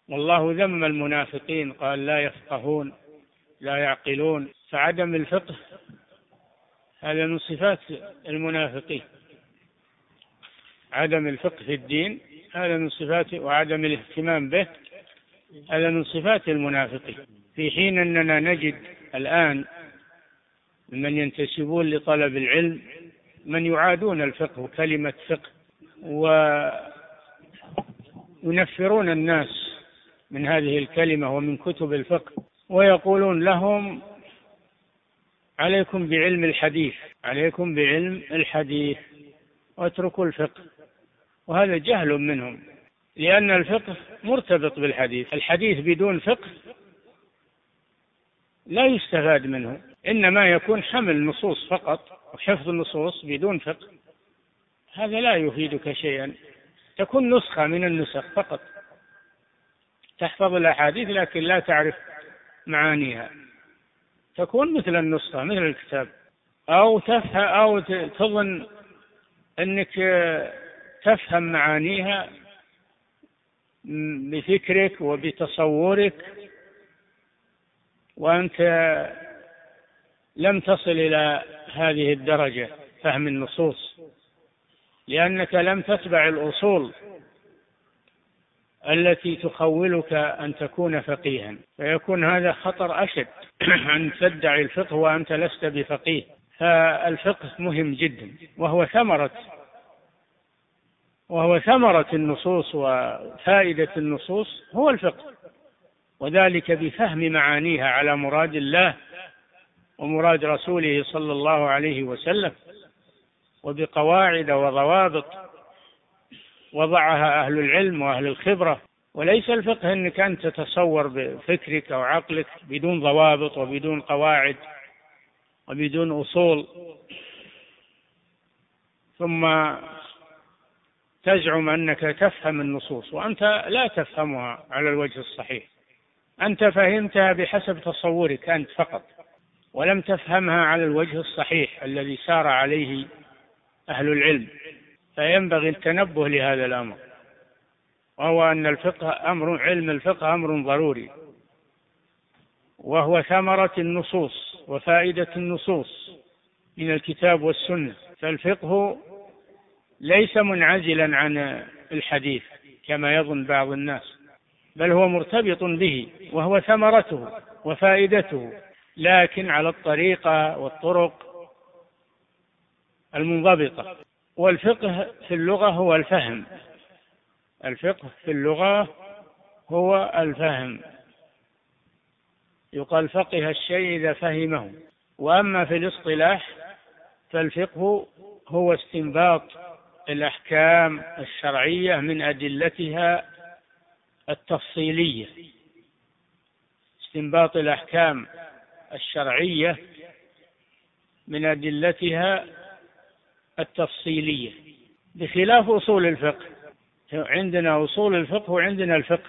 والله ذم المنافقين قال لا يفقهون لا يعقلون. فعدم الفقه هذا من صفات المنافقين، عدم الفقه في الدين هذا من صفات، وعدم الاهتمام به هذا من صفات المنافقين. في حين أننا نجد الآن من ينتسبون لطلب العلم من يعادون الفقه وكلمة فقه، وينفرون الناس من هذه الكلمة ومن كتب الفقه، ويقولون لهم عليكم بعلم الحديث، عليكم بعلم الحديث واتركوا الفقه. وهذا جهل منهم، لأن الفقه مرتبط بالحديث. الحديث بدون فقه لا يستفاد منه، إنما يكون حمل نصوص فقط وحفظ النصوص بدون فقه، هذا لا يفيدك شيئا. تكون نسخة من النسخ فقط، تحفظ الأحاديث لكن لا تعرف معانيها، تكون مثل النسخة مثل الكتاب. أو تظن أنك تفهم معانيها بفكرك وبتصورك وأنت لم تصل إلى هذه الدرجة فهم النصوص، لأنك لم تتبع الأصول التي تخولك أن تكون فقيها، فيكون هذا خطر أشد أن تدعي الفقه وأنت لست بفقيه. فالفقه مهم جدا، وهو ثمرة النصوص وفائدة النصوص هو الفقه، وذلك بفهم معانيها على مراد الله ومراد رسوله صلى الله عليه وسلم، وبقواعد وضوابط وضعها أهل العلم وأهل الخبرة. وليس الفقه أنك أنت تتصور بفكرك أو عقلك بدون ضوابط وبدون قواعد وبدون أصول، ثم تزعم أنك تفهم النصوص وأنت لا تفهمها على الوجه الصحيح. أنت فهمتها بحسب تصورك أنت فقط، ولم تفهمها على الوجه الصحيح الذي سار عليه أهل العلم. فينبغي التنبه لهذا الأمر، وهو أن علم الفقه أمر ضروري، وهو ثمرة النصوص وفائدة النصوص من الكتاب والسنة. فالفقه ليس منعزلا عن الحديث كما يظن بعض الناس، بل هو مرتبط به وهو ثمرته وفائدته، لكن على الطريقة والطرق المنضبطة. والفقه في اللغة هو الفهم، الفقه في اللغة هو الفهم، يقال فقه الشيء إذا فهمه. وأما في الاصطلاح فالفقه هو استنباط الأحكام الشرعية من أدلتها التفصيلية، استنباط الأحكام الشرعية من أدلتها التفصيلية، بخلاف أصول الفقه. عندنا أصول الفقه وعندنا الفقه.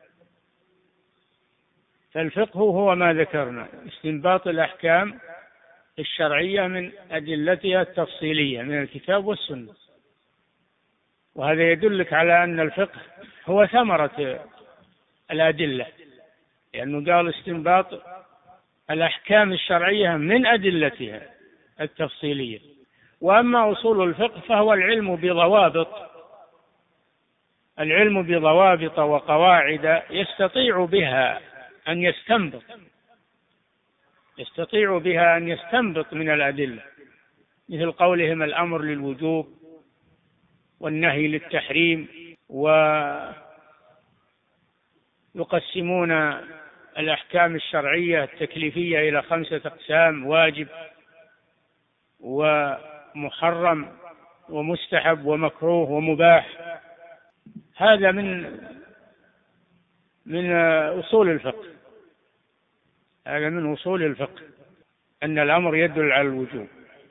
فالفقه هو ما ذكرنا، استنباط الأحكام الشرعية من أدلتها التفصيلية من الكتاب والسنة. وهذا يدلك على أن الفقه هو ثمرة الأدلة، لأنه قال استنباط الأحكام الشرعية من أدلتها التفصيلية. وأما أصول الفقه فهو العلم بضوابط وقواعد يستطيع بها أن يستنبط من الأدلة، مثل قولهم الأمر للوجوب والنهي للتحريم. ويقسمون الأحكام الشرعية التكليفية إلى 5 أقسام: واجب ومحرم ومستحب ومكروه ومباح. هذا من أصول الفقه، هذا من أصول الفقه، أن الأمر يدل على الوجوب،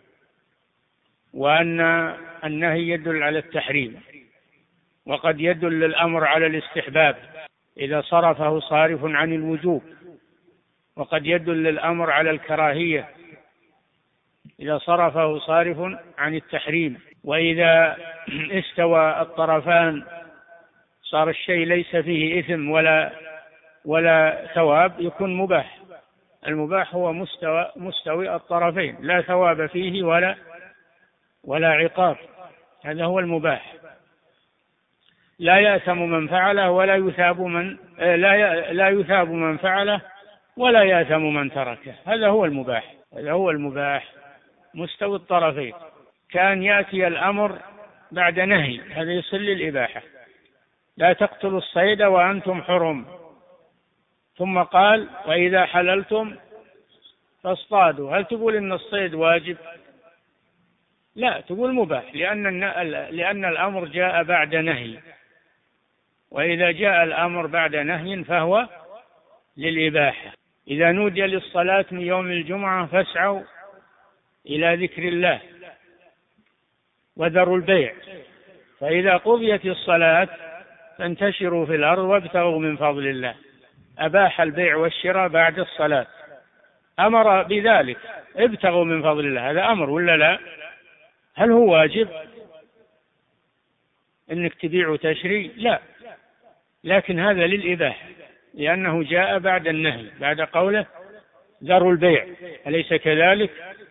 وأن النهي يدل على التحريم، وقد يدل الأمر على الاستحباب إذا صرفه صارف عن الوجوب، وقد يدل الأمر على الكراهية إذا صرفه صارف عن التحريم. وإذا استوى الطرفان صار الشيء ليس فيه إثم ولا ثواب يكون مباح. المباح هو مستوي الطرفين، لا ثواب فيه ولا عقاب، هذا هو المباح. لا يأثم من فعله ولا يثاب من لا يثاب من فعله ولا يأثم من تركه، هذا هو المباح. هذا هو المباح مستوي الطرفين. كان يأتي الأمر بعد نهي، هذا يصل للإباحة. لا تقتلوا الصيد وأنتم حرم، ثم قال وإذا حللتم فاصطادوا. هل تقول إن الصيد واجب؟ لا، تقول مباح، لأن الأمر جاء بعد نهي، وإذا جاء الأمر بعد نهي فهو للإباحة. إذا نودي للصلاة من يوم الجمعة فاسعوا إلى ذكر الله وذروا البيع، فإذا قضيت الصلاة فانتشروا في الأرض وابتغوا من فضل الله. أباح البيع والشراء بعد الصلاة، أمر بذلك، ابتغوا من فضل الله، هذا أمر ولا لا؟ هل هو واجب إنك تبيع وتشري؟ لا، لكن هذا للإباحة لأنه جاء بعد النهي، بعد قوله ذروا البيع، أليس كذلك؟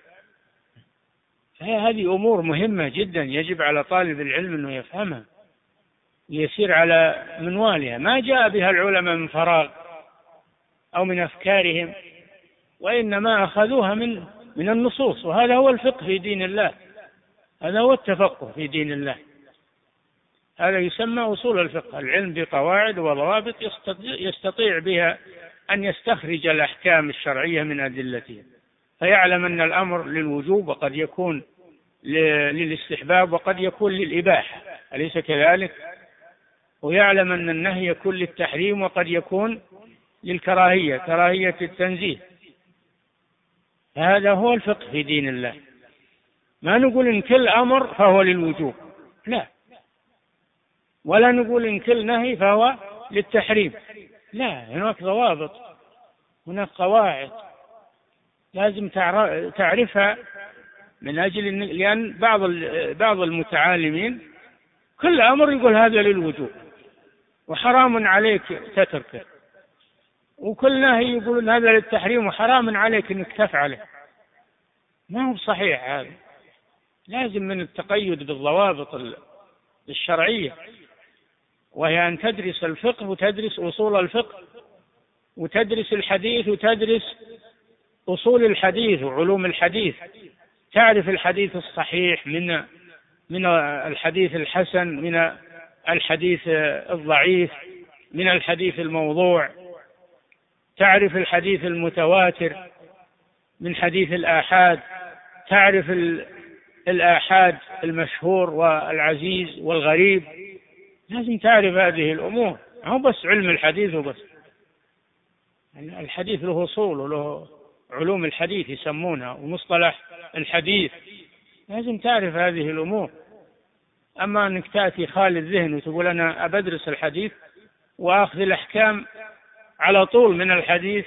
هذه أمور مهمة جدا يجب على طالب العلم أنه يفهمها، يسير على منوالها. ما جاء بها العلماء من فراغ أو من أفكارهم، وإنما أخذوها من النصوص، وهذا هو الفقه في دين الله، هذا هو التفقه في دين الله. هذا يسمى أصول الفقه، العلم بقواعد وضوابط يستطيع بها أن يستخرج الأحكام الشرعية من أدلتها، فيعلم أن الأمر للوجوب وقد يكون للاستحباب وقد يكون للإباحة، أليس كذلك؟ ويعلم أن النهي يكون للتحريم وقد يكون للكراهية، كراهية التنزيه. هذا هو الفقه في دين الله. ما نقول إن كل أمر فهو للوجوب، لا، ولا نقول إن كل نهي فهو للتحريم، لا، هناك ضوابط، هناك قواعد لازم تعرفها، من أجل لأن بعض المتعالمين كل أمر يقول هذا للوجوب وحرام عليك تتركه، وكل نهي يقول هذا للتحريم وحرام عليك أنك تفعله. ما هو صحيح هذا، لازم من التقيد بالضوابط الشرعية، وهي أن تدرس الفقه وتدرس أصول الفقه وتدرس الحديث وتدرس أصول الحديث وعلوم الحديث، تعرف الحديث الصحيح من الحديث الحسن، من الحديث الضعيف، من الحديث الموضوع، تعرف الحديث المتواتر من حديث الآحاد، تعرف الآحاد المشهور والعزيز والغريب، لازم تعرف هذه الأمور، مو بس علم الحديث وبس. الحديث له أصول وله علوم الحديث يسمونها ومصطلح الحديث، لازم تعرف هذه الأمور. أما أنك تأتي خالي الذهن وتقول أنا أبدرس الحديث وأخذ الأحكام على طول من الحديث،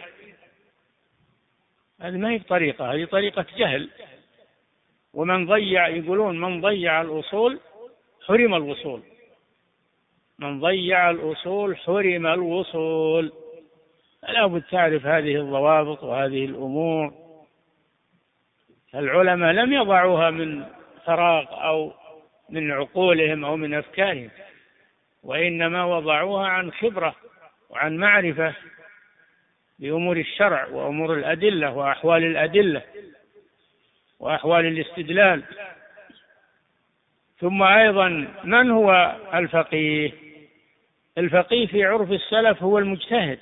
هذه ما هي طريقة، هذه طريقة جهل. ومن يقولون من ضيع الأصول حرم الوصول، من ضيع الأصول حرم الوصول. لا بد تعرف هذه الضوابط وهذه الأمور. العلماء لم يضعوها من فراغ أو من عقولهم أو من أفكارهم، وإنما وضعوها عن خبرة وعن معرفة بأمور الشرع وأمور الأدلة وأحوال الأدلة وأحوال الاستدلال. ثم أيضا من هو الفقيه؟ الفقيه في عرف السلف هو المجتهد.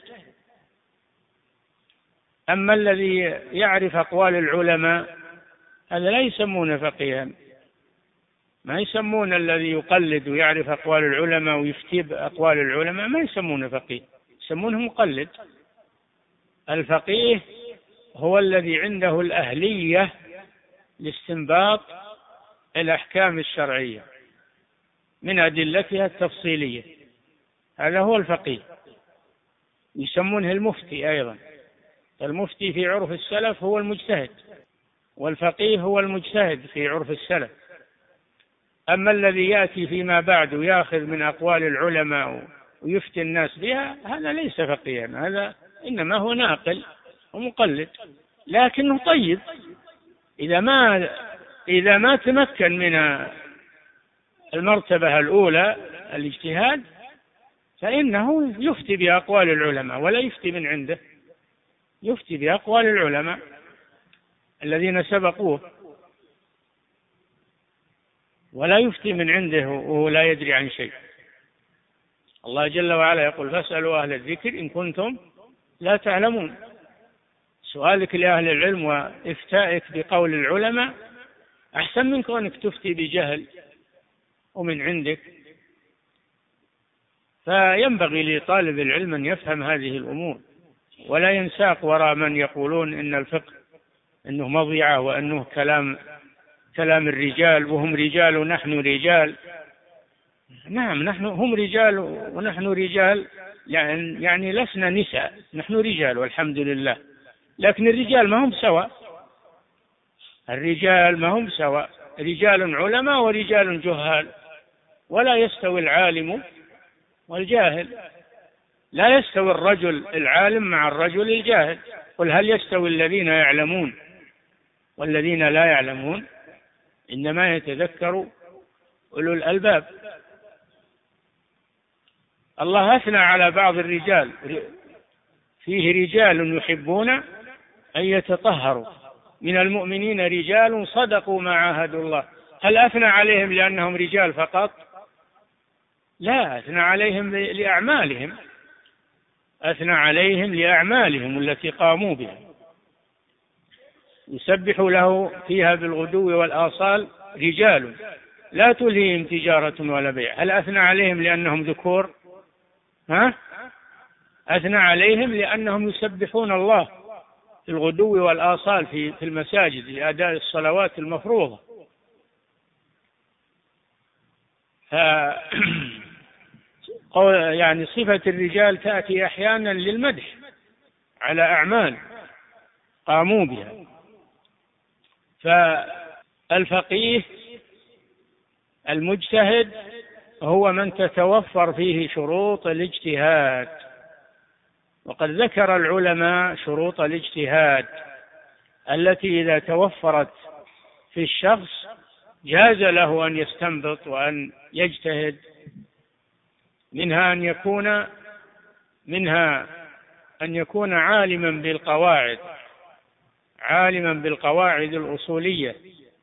أما الذي يعرف أقوال العلماء هذا لا يسمونه فقيها، ما يسمون الذي يقلد ويعرف أقوال العلماء ويفتي بأقوال العلماء ما يسمونه فقيه، يسمونه مقلد. الفقيه هو الذي عنده الأهلية لاستنباط الأحكام الشرعية من أدلتها التفصيلية، هذا هو الفقيه. يسمونه المفتي أيضا. المفتي في عرف السلف هو المجتهد، والفقيه هو المجتهد في عرف السلف. أما الذي يأتي فيما بعد ويأخذ من أقوال العلماء ويفتي الناس بها، هذا ليس فقيها، هذا إنما هو ناقل ومقلد. لكنه طيب إذا ما تمكن من المرتبة الأولى الاجتهاد، فإنه يفتي بأقوال العلماء، ولا يفتي من عنده، يفتي بأقوال العلماء الذين سبقوه، ولا يفتي من عنده وهو لا يدري عن شيء. الله جل وعلا يقول: فاسألوا أهل الذكر إن كنتم لا تعلمون. سؤالك لأهل العلم وإفتائك بقول العلماء أحسن من كونك تفتي بجهل ومن عندك. فينبغي لطالب العلم أن يفهم هذه الأمور، ولا ينساق وراء من يقولون إن الفقه إنه مضيعة، وأنه كلام الرجال، وهم رجال ونحن رجال. نعم، هم رجال ونحن رجال، يعني لسنا نساء، نحن رجال والحمد لله. لكن الرجال ما هم سواء، الرجال ما هم سواء، رجال علماء ورجال جهال، ولا يستوي العالم والجاهل، لا يستوي الرجل العالم مع الرجل الجاهل. قل هل يستوي الذين يعلمون والذين لا يعلمون؟ إنما يتذكر أولو الألباب. الله أثنى على بعض الرجال: فيه رجال يحبون أن يتطهروا من المؤمنين رجال صدقوا ما عاهدوا الله. هل أثنى عليهم لأنهم رجال فقط؟ لا، أثنى عليهم لأعمالهم، أثنى عليهم لأعمالهم التي قاموا بها. يسبح له فيها بالغدو والآصال رجال لا تلهيهم تجارة ولا بيع. هل أثنى عليهم لأنهم ذكور؟ أثنى عليهم لأنهم يسبحون الله في الغدو والآصال في المساجد لأداء الصلوات المفروضة. يعني صفة الرجال تأتي أحيانا للمدح على أعمال قاموا بها. فالفقيه المجتهد هو من تتوفر فيه شروط الاجتهاد، وقد ذكر العلماء شروط الاجتهاد التي إذا توفرت في الشخص جاز له أن يستنبط وأن يجتهد. منها أن يكون عالما بالقواعد الأصولية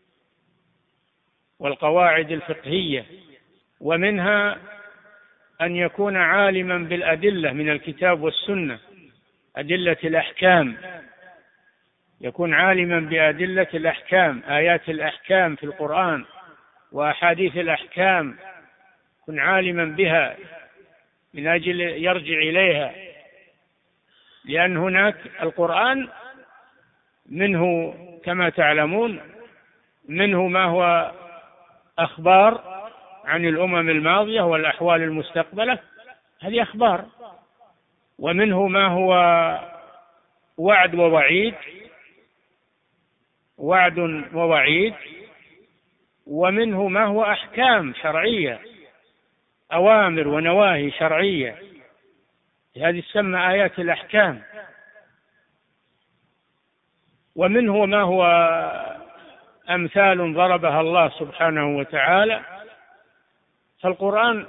والقواعد الفقهية، ومنها أن يكون عالما بالأدلة من الكتاب والسنة، أدلة الأحكام، يكون عالما بأدلة الأحكام، آيات الأحكام في القرآن وأحاديث الأحكام، يكون عالما بها من أجل يرجع إليها. لأن هناك القرآن منه كما تعلمون منه ما هو أخبار عن الأمم الماضية والأحوال المستقبلة، هذه أخبار، ومنه ما هو وعد ووعيد، ومنه ما هو أحكام شرعية، أوامر ونواهي شرعية، هذه تسمى آيات الأحكام. ومنه ما هو أمثال ضربها الله سبحانه وتعالى. فالقرآن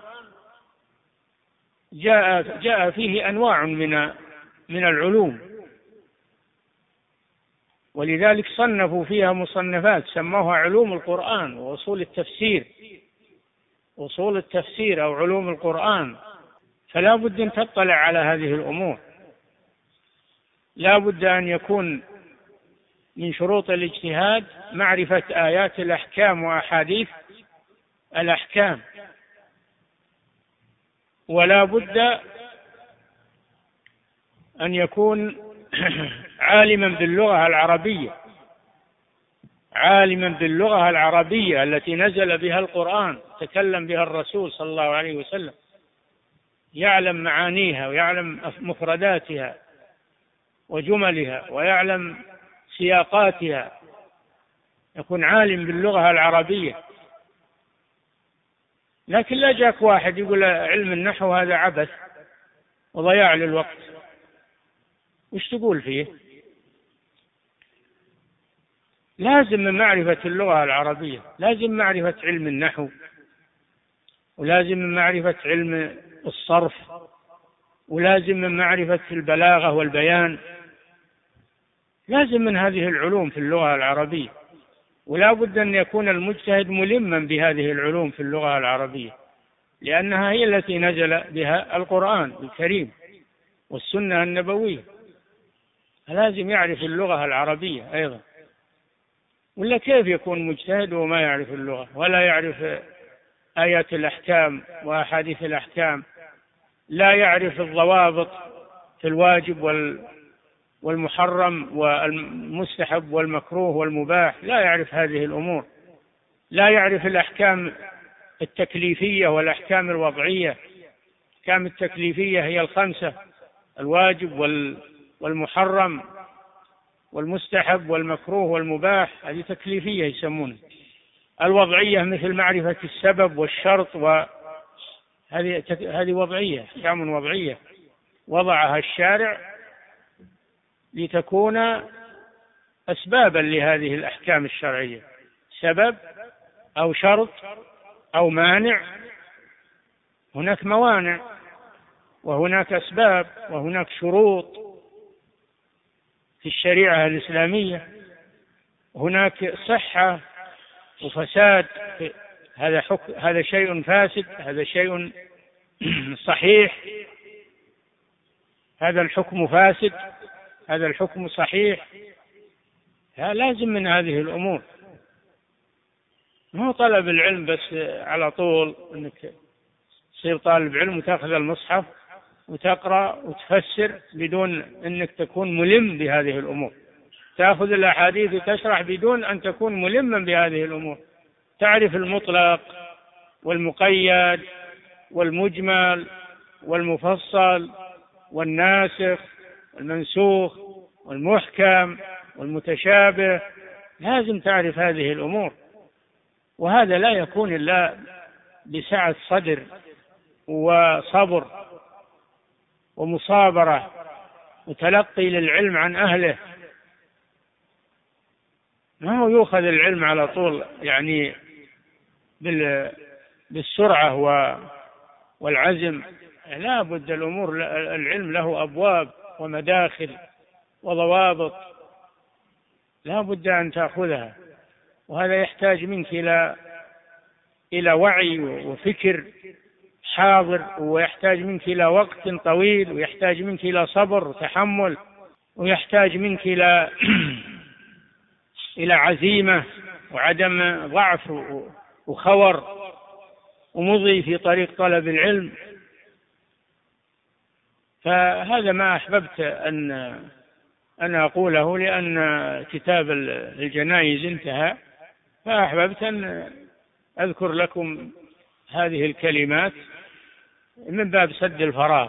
جاء فيه أنواع من العلوم، ولذلك صنفوا فيها مصنفات سموها علوم القرآن وأصول التفسير أو علوم القرآن. فلا بد أن تطلع على هذه الأمور، لا بد أن يكون من شروط الاجتهاد معرفة آيات الأحكام وأحاديث الأحكام، ولا بد أن يكون عالما باللغة العربية التي نزل بها القرآن، تكلم بها الرسول صلى الله عليه وسلم، يعلم معانيها ويعلم مفرداتها وجملها ويعلم سياقاتها، يكون عالم باللغة العربية. لكن لا جاك واحد يقول علم النحو هذا عبث وضياع للوقت، وش تقول فيه؟ لازم من معرفة اللغة العربية، لازم معرفة علم النحو، ولازم من معرفة علم الصرف، ولازم من معرفة البلاغة والبيان، لازم من هذه العلوم في اللغة العربية. ولا بد أن يكون المجتهد ملما بهذه العلوم في اللغة العربية، لأنها هي التي نزل بها القرآن الكريم والسنة النبوية، لازم يعرف اللغة العربية أيضا، ولا كيف يكون مجتهد وما يعرف اللغة ولا يعرف آيات الأحكام وأحاديث الأحكام، لا يعرف الضوابط في الواجب والمحرم والمستحب والمكروه والمباح، لا يعرف هذه الأمور، لا يعرف الأحكام التكليفية والأحكام الوضعية. الأحكام التكليفية هي الخمسة: الواجب والمحرم والمستحب والمكروه والمباح، هذه تكليفية يسمونها. الوضعية مثل معرفة السبب والشرط، هذه وضعية، أحكام وضعية وضعها الشارع لتكون أسبابا لهذه الأحكام الشرعية، سبب أو شرط أو مانع. هناك موانع وهناك أسباب وهناك شروط في الشريعة الإسلامية، هناك صحة وفساد، هذا شيء فاسد، هذا شيء صحيح، هذا الحكم فاسد، هذا الحكم صحيح. لازم من هذه الأمور، مو طلب العلم بس على طول أنك تصير طالب علم وتأخذ المصحف وتقرأ وتفسر بدون أنك تكون ملم بهذه الأمور، تأخذ الأحاديث وتشرح بدون أن تكون ملما بهذه الأمور، تعرف المطلق والمقيد والمجمل والمفصل والناسخ والمنسوخ والمحكم والمتشابه، لازم تعرف هذه الأمور. وهذا لا يكون إلا بسعة صدر وصبر ومصابرة وتلقي للعلم عن أهله، ما هو يؤخذ العلم على طول يعني بالسرعة والعزم. لا بد الأمور، العلم له أبواب ومداخل وضوابط، لا بد أن تأخذها، وهذا يحتاج منك إلى وعي وفكر حاضر، ويحتاج منك إلى وقت طويل، ويحتاج منك إلى صبر وتحمل، ويحتاج منك إلى عزيمة وعدم ضعف وخور ومضي في طريق طلب العلم. فهذا ما أحببت أن أقوله، لأن كتاب الجنائز انتهى، فأحببت أن أذكر لكم هذه الكلمات من باب سد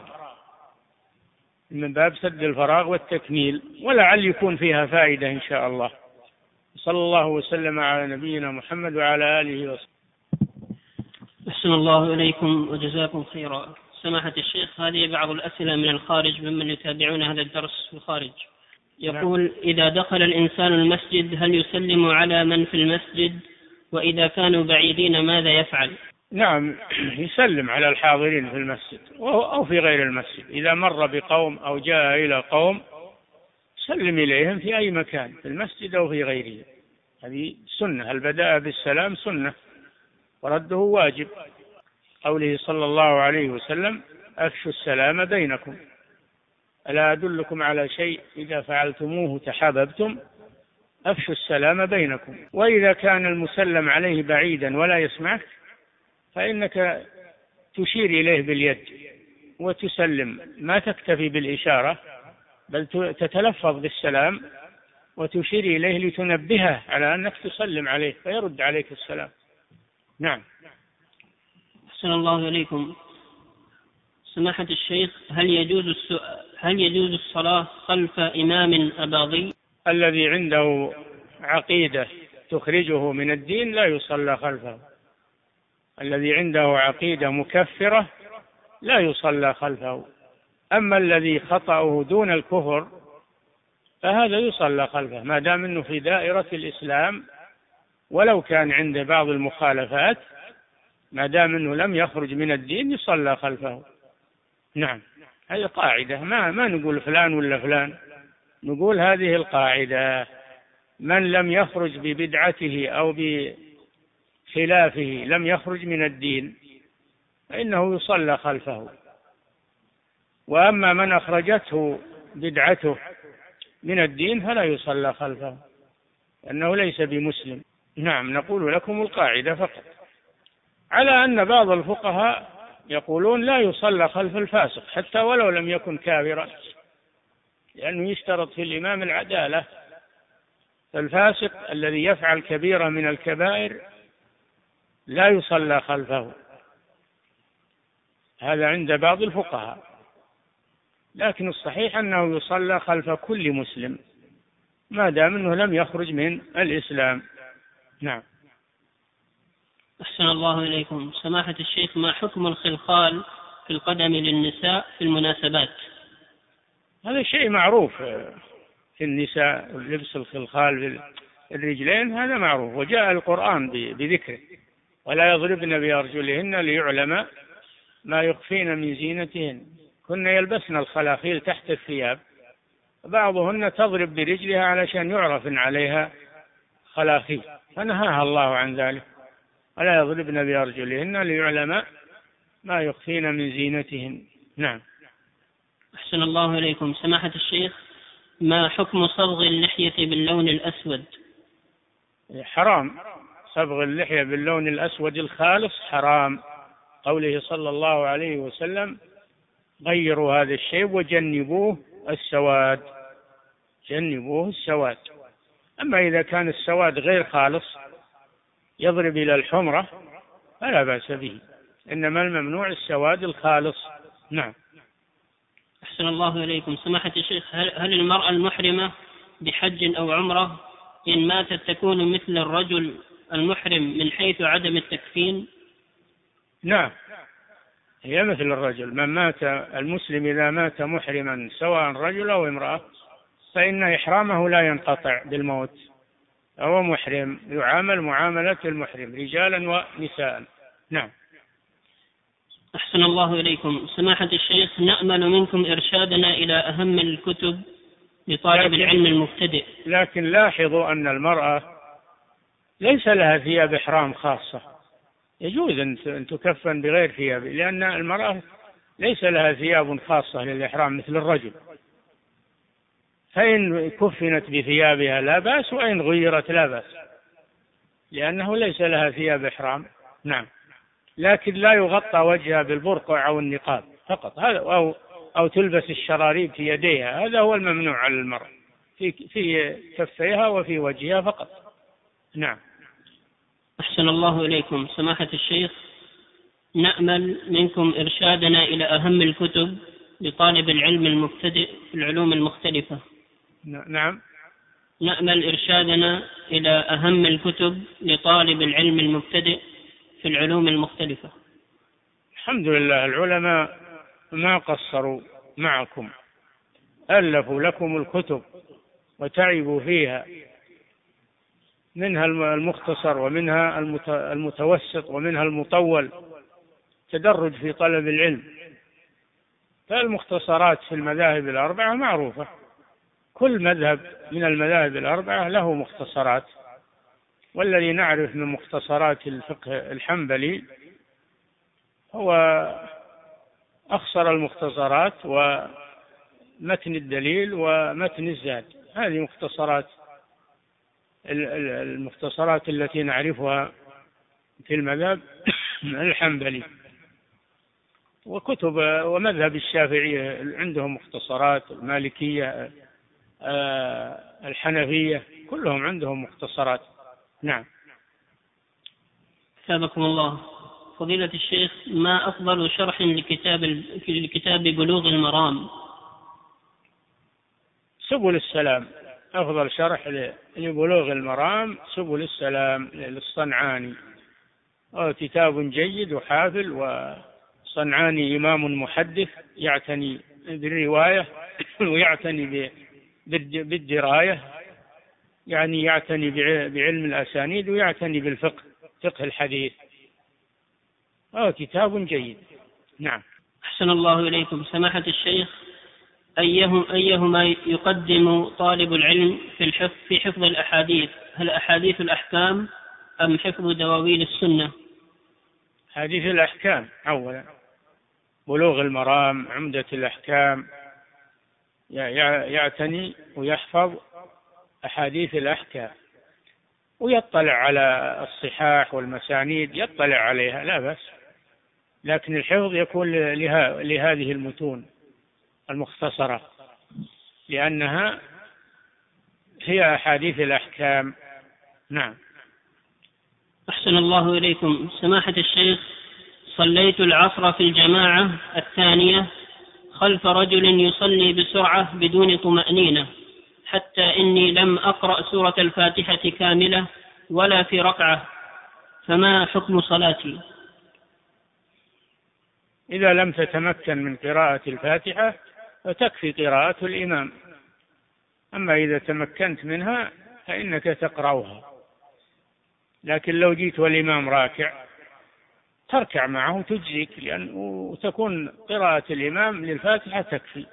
الفراغ والتكميل، ولعل يكون فيها فائدة إن شاء الله. صلى الله وسلم على نبينا محمد وعلى آله وصحبه. أحسن الله إليكم وجزاكم خيرا. سماحة الشيخ، هذه بعض الأسئلة من الخارج ممن يتابعون هذا الدرس في الخارج. يقول: إذا دخل الإنسان المسجد هل يسلم على من في المسجد؟ وإذا كانوا بعيدين ماذا يفعل؟ نعم، يسلم على الحاضرين في المسجد أو في غير المسجد، إذا مر بقوم أو جاء إلى قوم سلم إليهم في أي مكان، في المسجد أو في غيره، هذه سنة. البداء بالسلام سنة ورده واجب، قوله صلى الله عليه وسلم: أفشوا السلام بينكم، ألا أدلكم على شيء إذا فعلتموه تحاببتم، أفشوا السلام بينكم. وإذا كان المسلم عليه بعيدا ولا يسمعك فإنك تشير إليه باليد وتسلم، ما تكتفي بالإشارة بل تتلفظ بالسلام وتشير إليه لتنبهه على أنك تسلم عليه فيرد عليك السلام. نعم. أحسن الله إليكم. سماحة الشيخ، هل يجوز الصلاة خلف إمام أباضي؟ الذي عنده عقيدة تخرجه من الدين لا يصلى خلفه، الذي عنده عقيدة مكفرة لا يصلى خلفه. أما الذي خطأه دون الكفر فهذا يصلى خلفه ما دام أنه في دائرة الإسلام، ولو كان عنده بعض المخالفات، ما دام أنه لم يخرج من الدين يصلى خلفه. نعم، هذه قاعدة، ما نقول فلان ولا فلان، نقول هذه القاعدة: من لم يخرج ببدعته أو بخلافه، لم يخرج من الدين، فإنه يصلى خلفه. وأما من أخرجته بدعته من الدين فلا يصلى خلفه، لأنه ليس بمسلم. نعم، نقول لكم القاعدة فقط، على أن بعض الفقهاء يقولون لا يصلى خلف الفاسق حتى ولو لم يكن كافرا، لأنه يشترط في الإمام العدالة، فالفاسق الذي يفعل كبيرة من الكبائر لا يصلى خلفه، هذا عند بعض الفقهاء، لكن الصحيح أنه يصلى خلف كل مسلم ما دام أنه لم يخرج من الإسلام. نعم. أحسن الله إليكم. سماحة الشيخ، ما حكم الخلخال في القدم للنساء في المناسبات؟ هذا شيء معروف في النساء، لبس الخلخال في الرجلين هذا معروف، وجاء القرآن بذكره: ولا يضربن بأرجلهن ليعلم ما يخفين من زينتهن. كن يلبسن الخلاخيل تحت الثياب، بعضهن تضرب برجلها علشان يعرف إن عليها خلاخيل، فنهاها الله عن ذلك: ولا يضربن بأرجلهن ليعلم ما يخفين من زينتهن. نعم. أحسن الله إليكم. سماحة الشيخ، ما حكم صبغ اللحية باللون الأسود؟ حرام، صبغ اللحية باللون الأسود الخالص حرام، قوله صلى الله عليه وسلم: غيروا هذا الشيء وجنبوه السواد، جنبوه السواد. أما إذا كان السواد غير خالص يضرب إلى الحمرة فلا بأس به، إنما الممنوع السواد الخالص. نعم. أحسن الله إليكم. سماحة الشيخ، هل المرأة المحرمة بحج أو عمرة إن ماتت تكون مثل الرجل المحرم من حيث عدم التكفين؟ نعم، هي مثل الرجل. من مات، المسلم إذا مات محرما سواء رجل أو امرأة فإن إحرامه لا ينقطع بالموت، هو محرم، يعامل معاملة المحرم رجالا ونساء. نعم. أحسن الله إليكم. سماحة الشيخ، نأمل منكم إرشادنا إلى أهم الكتب لطالب العلم المبتدئ. لكن لاحظوا أن المرأة ليس لها ثياب إحرام خاصة، يجوز أن تكفن بغير ثياب، لأن المرأة ليس لها ثياب خاصة للإحرام مثل الرجل، فإن كفنت بثيابها لا بأس، وإن غيرت لا بأس، لأنه ليس لها ثياب إحرام. نعم. لكن لا يغطى وجهها بالبرقع أو النقاب فقط، هذا أو تلبس الشراريب في يديها، هذا هو الممنوع على المرأة، في كفيها وفي وجهها فقط. نعم. أحسن الله إليكم. سماحة الشيخ، نأمل منكم إرشادنا إلى أهم الكتب لطالب العلم المبتدئ في العلوم المختلفة. نعم. نأمل إرشادنا إلى أهم الكتب لطالب العلم المبتدئ في العلوم المختلفة. الحمد لله، العلماء ما قصروا معكم، ألفوا لكم الكتب وتعبوا فيها، منها المختصر ومنها المتوسط ومنها المطول، تدرج في طلب العلم. فالمختصرات في المذاهب الأربعة معروفة، كل مذهب من المذاهب الأربعة له مختصرات، والذي نعرف من مختصرات الفقه الحنبلي هو أخصر المختصرات ومتن الدليل ومتن الزاد، هذه مختصرات المختصرات التي نعرفها في المذهب الحنبلي. وكتب ومذهب الشافعية عندهم مختصرات، المالكية، الحنفية، كلهم عندهم مختصرات. نعم. ثابكم الله. فضيلة الشيخ، ما أفضل شرح لكتاب بلوغ المرام؟ سبل السلام، أفضل شرح لبلوغ المرام سبل السلام للصنعاني. كتاب جيد وحافل. وصنعاني إمام محدث يعتني بالرواية ويعتني بالدراية، يعني يعتني بعلم الأسانيد ويعتني بالفقه، فقه الحديث. كتاب جيد. نعم. أحسن الله إليكم سماحة الشيخ، أيهما يقدم طالب العلم في حفظ الأحاديث؟ هل أحاديث الأحكام أم حفظ دواوين السنة؟ حديث الأحكام أولا، بلوغ المرام، عمدة الأحكام، يعتني ويحفظ أحاديث الأحكام ويطلع على الصحاح والمسانيد، يطلع عليها لا بأس، لكن الحفظ يكون لهذه المتون المختصرة، لأنها هي أحاديث الأحكام. نعم. أحسن الله إليكم سماحة الشيخ، صليت العصر في الجماعة الثانية خلف رجل يصلي بسرعة بدون طمأنينة، حتى إني لم أقرأ سورة الفاتحة كاملة ولا في ركعة، فما حكم صلاتي؟ إذا لم تتمكن من قراءة الفاتحة فتكفي قراءة الإمام، أما إذا تمكنت منها فإنك تقرأها، لكن لو جيت والإمام راكع تركع معه تجزيك، وتكون قراءة الإمام للفاتحة تكفي.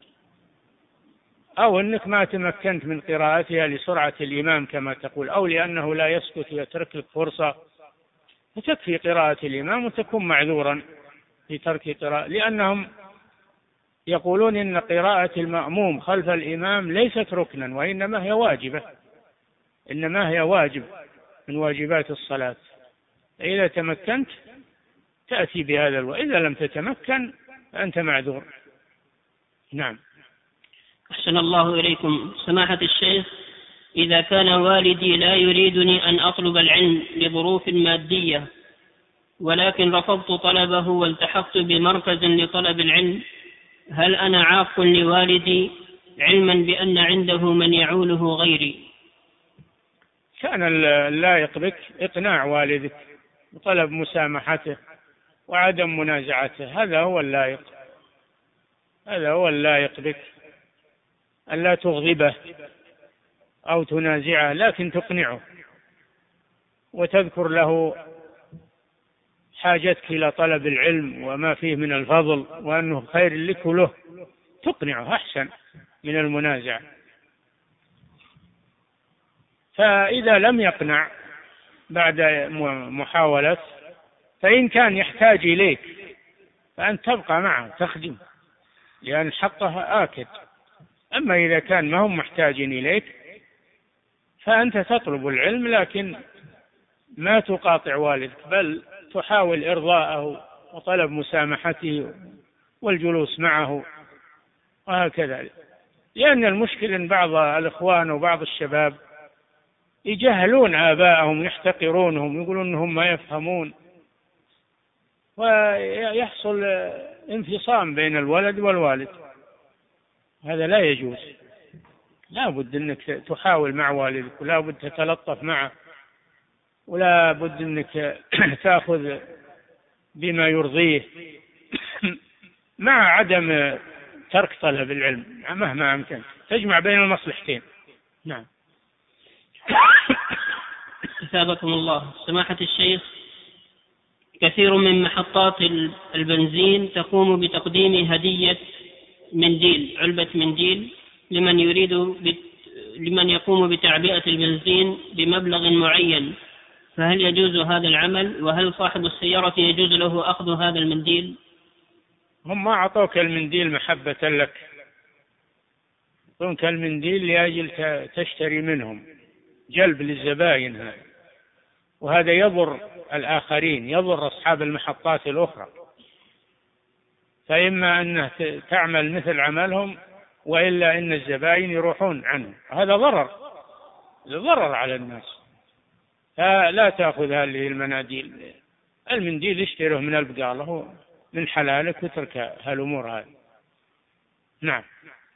أو أنك ما تمكنت من قراءتها لسرعة الإمام كما تقول، أو لأنه لا يسكت ويترك لك فرصة، فتكفي قراءة الإمام وتكون معذورا في ترك قراءة، لأنهم يقولون إن قراءة المأموم خلف الإمام ليست ركنا وإنما هي واجبة، إنما هي واجب من واجبات الصلاة. إذا تمكنت تأتي بهذا وإذا لم تتمكن فأنت معذور. نعم. أحسن الله إليكم سماحة الشيخ، إذا كان والدي لا يريدني أن أطلب العلم لظروف مادية، ولكن رفضت طلبه والتحقت بمركز لطلب العلم، هل أنا عاق لوالدي علما بأن عنده من يعوله غيري؟ كان اللائق بك إقناع والدك وطلب مسامحته وعدم منازعته، هذا هو اللائق، هذا هو اللائق بك، ألا تغضبه أو تنازعه، لكن تقنعه وتذكر له حاجتك إلى طلب العلم وما فيه من الفضل وأنه خير لك وله، تقنعه أحسن من المنازعة. فإذا لم يقنع بعد محاولة، فإن كان يحتاج إليك فأنت تبقى معه تخدم، لأن حقه آكد. أما إذا كان ما هم محتاجين إليك فأنت تطلب العلم، لكن ما تقاطع والدك، بل تحاول إرضاءه وطلب مسامحته والجلوس معه وهكذا. لأن المشكلة أن بعض الإخوان وبعض الشباب يجهلون آباءهم، يحتقرونهم، يقولون أنهم ما يفهمون، ويحصل انفصام بين الولد والوالد، هذا لا يجوز. لا بد أنك تحاول مع والدك، ولا بد تتلطف معه، ولا بد أنك تأخذ بما يرضيه مع عدم ترك طلب العلم مهما أمكن، تجمع بين المصلحتين. نعم. أثابكم الله سماحة الشيخ، كثير من محطات البنزين تقوم بتقديم هدية منديل، علبة منديل، لمن يقوم بتعبئة البنزين بمبلغ معين، فهل يجوز هذا العمل؟ وهل صاحب السيارة يجوز له أخذ هذا المنديل؟ هم ما أعطوك المنديل محبة لك، يعطونك المنديل لأجل تشتري منهم، جلب للزبائن هذا، وهذا يضر الآخرين، يضر أصحاب المحطات الأخرى، فإما أن تعمل مثل عملهم وإلا أن الزبائن يروحون عنه، هذا ضرر على الناس. فلا تأخذ هذه المناديل، المنديل اشتره من البقالة من حلالك وترك هالأمور هذه. نعم.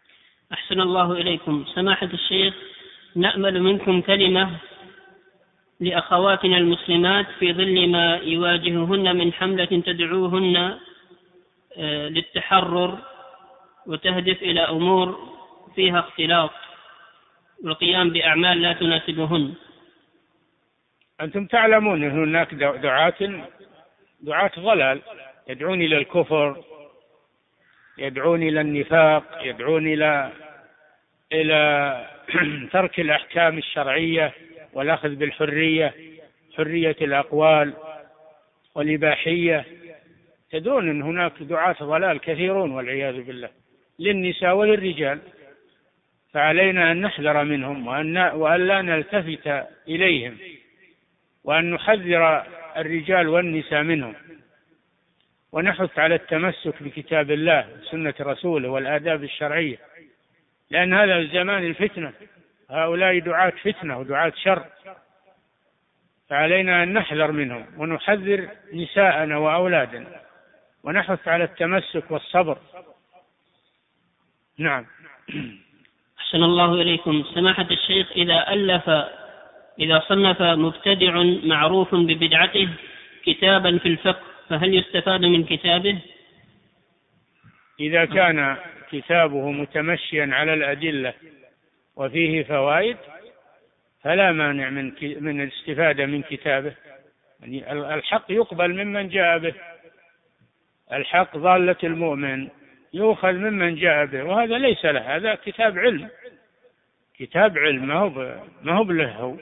أحسن الله إليكم سماحة الشيخ، نأمل منكم كلمة لأخواتنا المسلمات في ظل ما يواجههن من حملة تدعوهن للتحرر وتهدف إلى أمور فيها اختلاط والقيام بأعمال لا تناسبهن. أنتم تعلمون أن هناك دعاة ضلال يدعون إلى الكفر، يدعون إلى النفاق، يدعون إلى ترك الأحكام الشرعية والأخذ بالحرية، حرية الأقوال والإباحية. تدرون أن هناك دعاة ضلال كثيرون والعياذ بالله للنساء وللرجال، فعلينا أن نحذر منهم وأن لا نلتفت إليهم، وأن نحذر الرجال والنساء منهم، ونحث على التمسك بكتاب الله وسنة رسوله والآداب الشرعية، لأن هذا الزمان الفتنة، هؤلاء دعاة فتنة ودعاة شر، فعلينا أن نحذر منهم ونحذر نساءنا وأولادنا ونحث على التمسك والصبر. نعم. أحسن الله إليكم. سماحة الشيخ، إذا صنف مبتدع معروف ببدعته كتابا في الفقه فهل يستفاد من كتابه؟ إذا كان كتابه متمشيا على الأدلة وفيه فوائد فلا مانع من الاستفادة من كتابه. يعني الحق يقبل ممن جاء به، الحق ضالة المؤمن يؤخذ ممن جاء به، وهذا ليس له، هذا كتاب علم، كتاب علم ما هو له،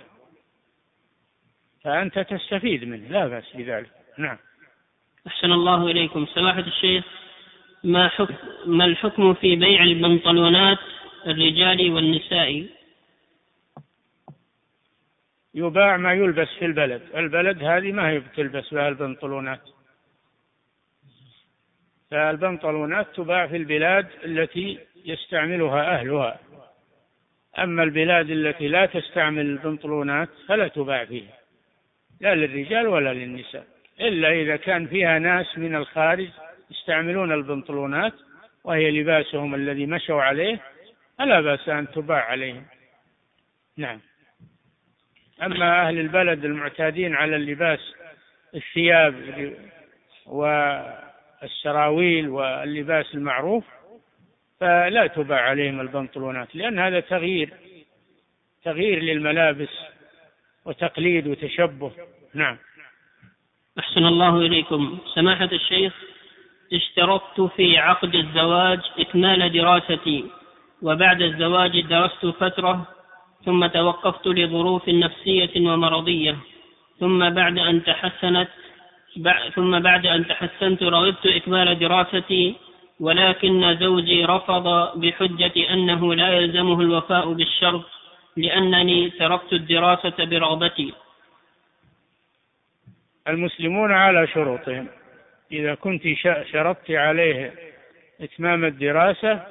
فأنت تستفيد منه لا بأس بذلك. نعم. أحسن الله إليكم. سماحة الشيخ، ما الحكم في بيع البنطلونات الرجال والنساء؟ يباع ما يلبس في البلد هذه ما هي بتلبس بها البنطلونات، فالبنطلونات تباع في البلاد التي يستعملها أهلها، أما البلاد التي لا تستعمل البنطلونات فلا تباع فيها لا للرجال ولا للنساء، إلا إذا كان فيها ناس من الخارج يستعملون البنطلونات وهي لباسهم الذي مشوا عليه فلا بأس أن تباع عليهم. نعم. أما أهل البلد المعتادين على اللباس، الثياب والسراويل واللباس المعروف، فلا تباع عليهم البنطلونات، لأن هذا تغيير للملابس وتقليد وتشبه. نعم. أحسن الله إليكم. سماحة الشيخ، اشترطت في عقد الزواج إكمال دراستي، وبعد الزواج درست فترة ثم توقفت لظروف نفسية ومرضية، ثم بعد أن تحسنت رغبت إكمال دراستي، ولكن زوجي رفض بحجة أنه لا يلزمه الوفاء بالشرط لأنني تركت الدراسة برغبتي. المسلمون على شروطهم، إذا كنت شرطت عليه إتمام الدراسة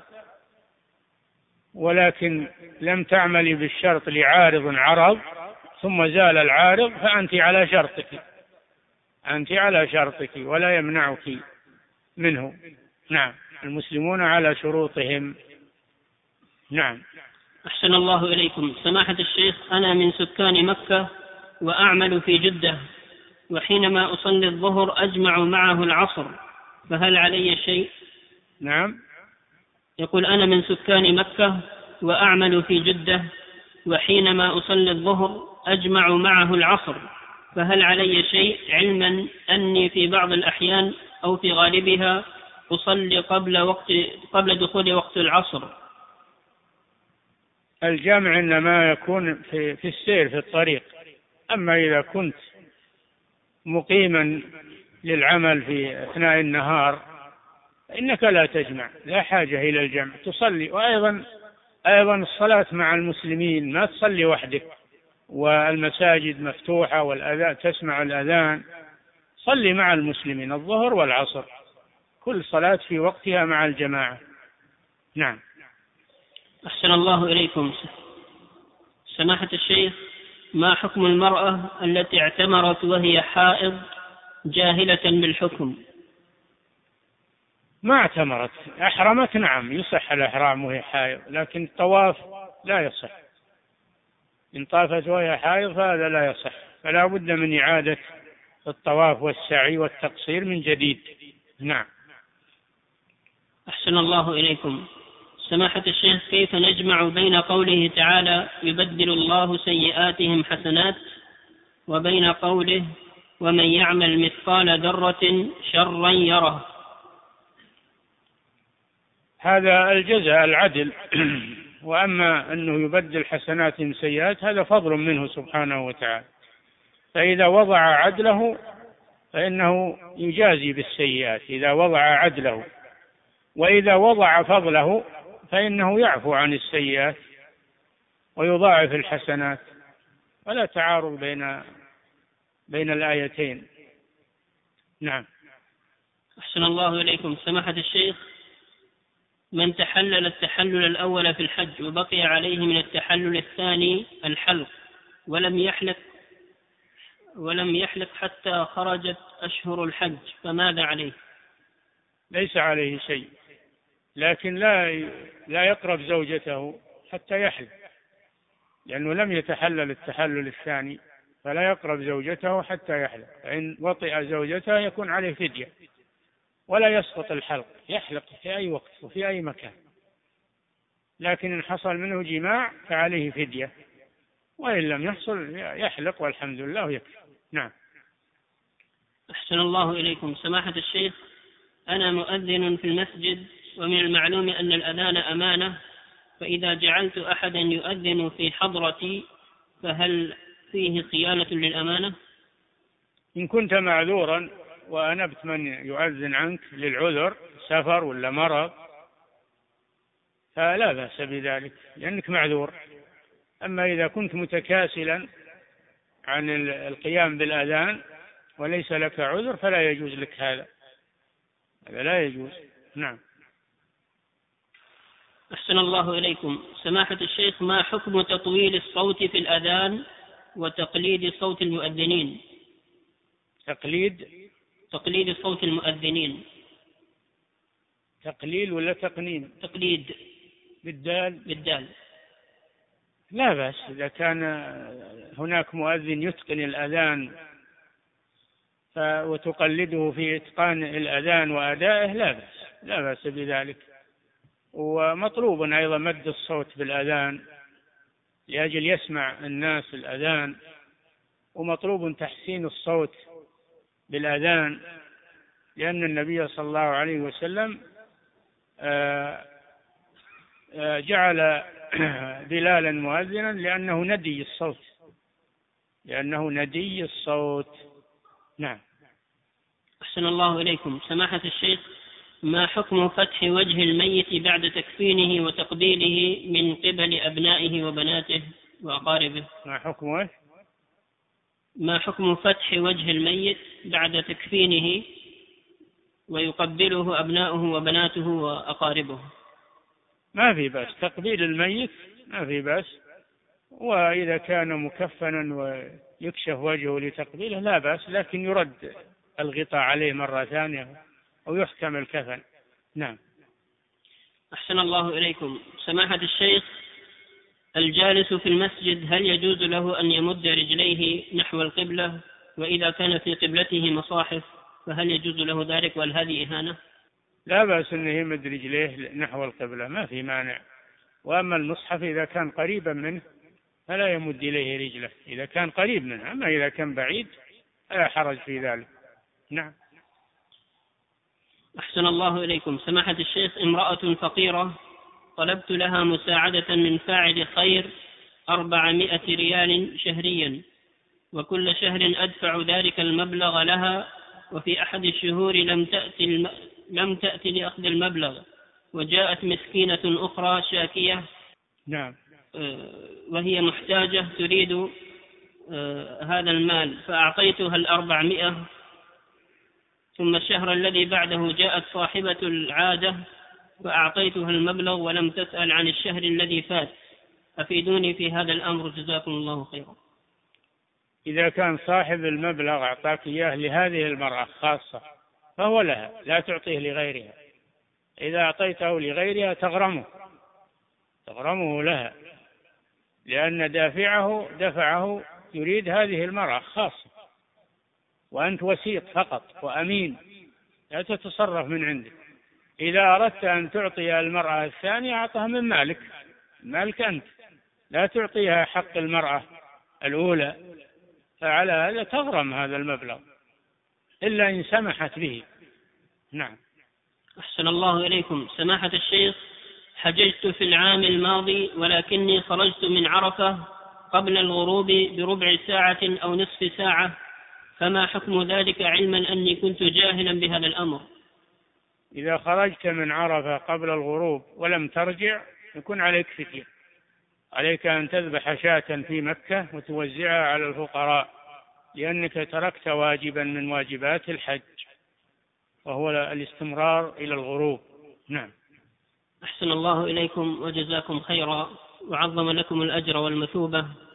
ولكن لم تعملي بالشرط لعارض عرض ثم زال العارض فأنت على شرطك ولا يمنعك منه. نعم. المسلمون على شروطهم. نعم. أحسن الله إليكم. سماحة الشيخ، أنا من سكان مكة وأعمل في جدة، وحينما أصلي الظهر أجمع معه العصر، فهل علي شيء؟ نعم. يقول: أنا من سكان مكة وأعمل في جدة، وحينما أصلي الظهر أجمع معه العصر، فهل علي شيء، علما أني في بعض الأحيان أو في غالبها أصلي قبل دخول وقت العصر؟ الجمع إنما يكون في السير في الطريق، أما إذا كنت مقيما للعمل في أثناء النهار إنك لا تجمع، لا حاجة إلى الجمع، تصلي. وأيضا الصلاة مع المسلمين، ما تصلي وحدك والمساجد مفتوحة والأذان تسمع الأذان، صلي مع المسلمين الظهر والعصر، كل صلاة في وقتها مع الجماعة. نعم. أحسن الله إليكم. سماحة الشيخ، ما حكم المرأة التي اعتمرت وهي حائض جاهلة بالحكم؟ ما اعتمرت، أحرمت، نعم يصح الإحرام وهي حائض، لكن الطواف لا يصح. إن طافت وهي حائض فهذا لا يصح. فلا بد من إعادة الطواف والسعي والتقصير من جديد. نعم. أحسن الله إليكم. سماحة الشيخ، كيف نجمع بين قوله تعالى يبدل الله سيئاتهم حسنات وبين قوله ومن يعمل مثقال ذرة شرا يره؟ هذا الجزاء العدل. وأما أنه يبدل حسنات سيئات هذا فضل منه سبحانه وتعالى، فإذا وضع عدله فإنه يجازي بالسيئات إذا وضع عدله، وإذا وضع فضله فإنه يعفو عن السيئات ويضاعف الحسنات، ولا تعارض بين الآيتين. نعم. أحسن الله إليكم. سماحة الشيخ، من تحلل التحلل الأول في الحج وبقي عليه من التحلل الثاني الحلق ولم يحلق حتى خرجت أشهر الحج، فماذا عليه؟ ليس عليه شيء، لكن لا يقرب زوجته حتى يحلق، لأنه لم يتحلل التحلل الثاني، فلا يقرب زوجته حتى يحلق، فإن وطئ زوجته يكون عليه فدية، ولا يسقط الحلق، يحلق في أي وقت وفي أي مكان، لكن إن حصل منه جماع فعليه فدية، وإن لم يحصل يحلق والحمد لله يكفي. نعم. أحسن الله إليكم. سماحة الشيخ، أنا مؤذن في المسجد، ومن المعلوم أن الأذان أمانة، فإذا جعلت أحدا يؤذن في حضرتي فهل فيه خيانة للأمانة؟ إن كنت معذورا وأنبت من يؤذن عنك للعذر سفر ولا مرض فلا بأس بذلك لأنك معذور. أما إذا كنت متكاسلا عن القيام بالأذان وليس لك عذر فلا يجوز لك هذا لا يجوز. نعم. أحسن الله إليكم. سماحة الشيخ، ما حكم تطويل الصوت في الأذان وتقليد صوت المؤذنين؟ تقليد صوت المؤذنين. تقليل ولا تقنين؟ تقليد. بالدال. لا بأس إذا كان هناك مؤذن يتقن الأذان وتقلده في إتقان الأذان وأدائه لا بأس بذلك. ومطلوب أيضا مد الصوت بالأذان لأجل يسمع الناس الأذان، ومطلوب تحسين الصوت بالأذان لأن النبي صلى الله عليه وسلم جعل بلالا مؤذنا لأنه ندي الصوت. نعم. أحسن الله إليكم. سماحة الشيخ، ما حكم فتح وجه الميت بعد تكفينه وتقبيله من قبل أبنائه وبناته وأقاربه؟ ما حكم فتح وجه الميت بعد تكفينه ويقبله أبناؤه وبناته وأقاربه؟ ما في بأس تقبيل الميت، ما في بأس، وإذا كان مكفنا ويكشف وجهه لتقبيله لا بأس، لكن يرد الغطاء عليه مرة ثانية أو يحكم الكفن. نعم. أحسن الله إليكم. سماحة الشيخ، الجالس في المسجد هل يجوز له أن يمد رجليه نحو القبلة؟ وإذا كان في قبلته مصاحف فهل يجوز له ذلك وهل هذه إهانة؟ لا بأس أنه يمد رجليه نحو القبلة، ما في مانع. وأما المصحف إذا كان قريبا منه فلا يمد إليه رجله إذا كان قريب منه، أما إذا كان بعيد فلا حرج في ذلك. نعم. أحسن الله إليكم. سماحة الشيخ، امرأة فقيرة طلبت لها مساعدة من فاعل خير 400 ريال شهريا، وكل شهر أدفع ذلك المبلغ لها، وفي أحد الشهور لم تأتي لأخذ المبلغ، وجاءت مسكينة أخرى شاكية نعم وهي محتاجة تريد هذا المال، فأعطيتها 400. ثم الشهر الذي بعده جاءت صاحبة العادة فأعطيتها المبلغ ولم تسأل عن الشهر الذي فات، أفيدوني في هذا الأمر جزاكم الله خيرا. إذا كان صاحب المبلغ أعطاك إياه لهذه المرأة خاصة فهو لها، لا تعطيه لغيرها. إذا أعطيته لغيرها تغرمه لها، لأن دفعه يريد هذه المرأة خاصة، وأنت وسيط فقط وأمين، لا تتصرف من عندك. إذا أردت أن تعطي المرأة الثانية أعطها من مالك أنت، لا تعطيها حق المرأة الأولى، فعلى هذا تغرم هذا المبلغ إلا إن سمحت به. نعم. أحسن الله إليكم سماحة الشيخ، حججت في العام الماضي ولكني خرجت من عرفة قبل الغروب بربع ساعة أو نصف ساعة، فما حكم ذلك علما أني كنت جاهلا بهذا الأمر؟ إذا خرجت من عرفة قبل الغروب ولم ترجع يكون عليك فدية، عليك أن تذبح شاة في مكة وتوزعها على الفقراء، لأنك تركت واجبا من واجبات الحج، وهو الاستمرار إلى الغروب. نعم. أحسن الله إليكم وجزاكم خيرا وعظم لكم الأجر والمثوبة.